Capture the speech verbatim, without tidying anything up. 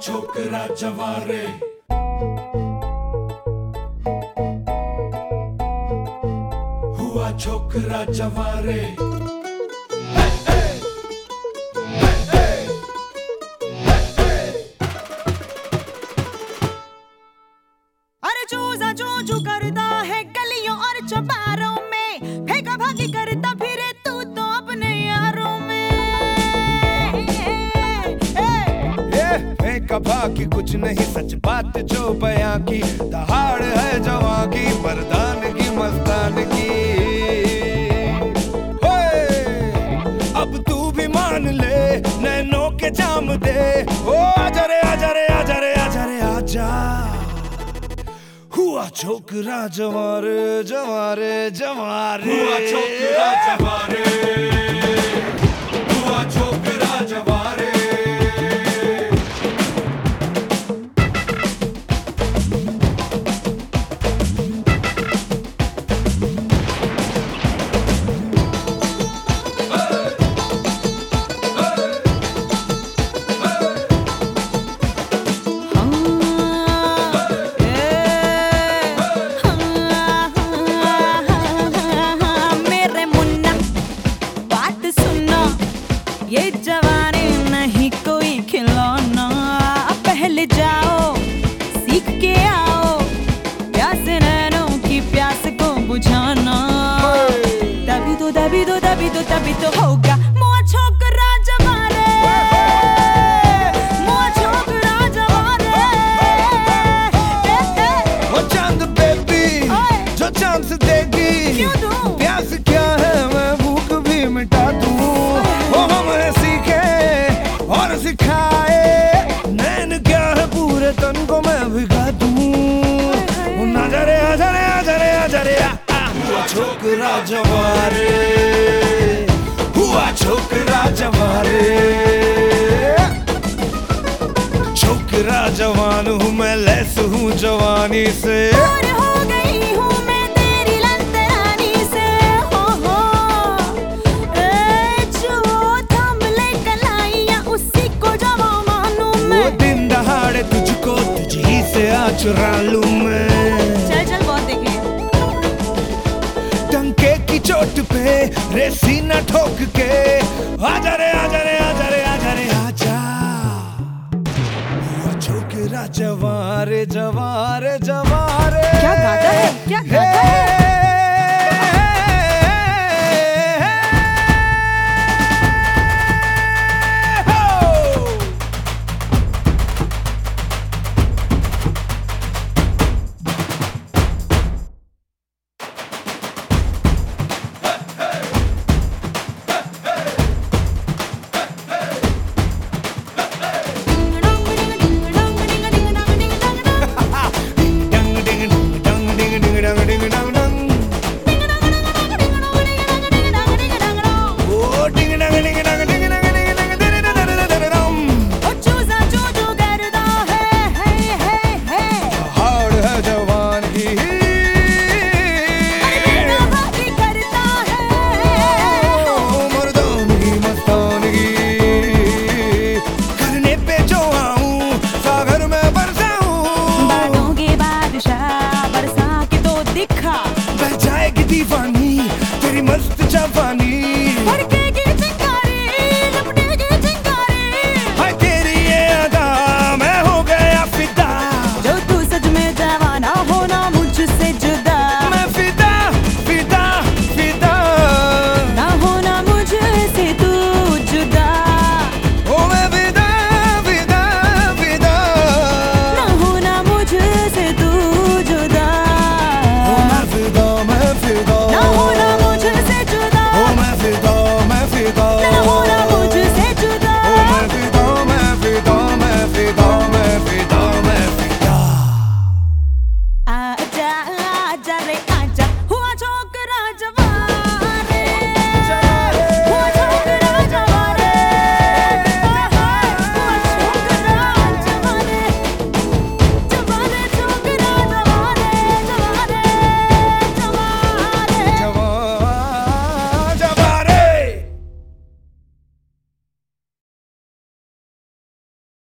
छोकरा जवारे हुआ छोकरा जवारे अरे चूजा चूचू करता है गलियों और चौबारों में, फेंका भागी करता फिरे तू तो अपने यारों में। फेंका भागी कुछ नहीं सच बात जो बयां की, दहाड़ है जवां की मर्दानगी मस्तानगी। अब तू भी मान ले नैनों के जाम दे, ओ आजा रे आजा रे आजा रे आजा रे आजा। हुआ छोकरा जवारे जवारे जवारे हुआ छोकरा जवारे हुआ छोकरा जवारे ये जवानी नहीं कोई खिलौना, पहले जाओ सीख के आओ प्यास नैनों की प्यास को बुझाना। तभी तो तभी तो तभी तो तभी तो होगा मुआ छोकरा जवारे, मुआ छोकरा जवारे। वो चांद बेबी जो चांद से देगी, क्यों दूं? प्यास क्या है मैं भूख भी मिटा दूं। वो हमें सीखे और सिखाए, नैन क्या है पूरे तन को मैं भिगा दूं। आजा रे आजा रे आजा रे आजा रे आ, आ। हुआ छोकरा जवारे हुआ छोकरा जवारे। छोकरा जवान हूँ मैं लैस हूँ जवानी से, और हो गई हूँ मैं तेरी लंतरानी से। हो हो ए जो थम ले कलाइयाँ उसी को जवा मानूं मैं। वो दिन दहाड़े तुझको तुझी से आ चुरा लूं मैं। चल चल बहुत देखे टंके की चोट पे रेसी न ठोक के, आजा रे आजा रे आजा रे आजा रे आजा। हुआ छोकरा जवारे जवारे जवारे। क्या गाता है क्या गाता है।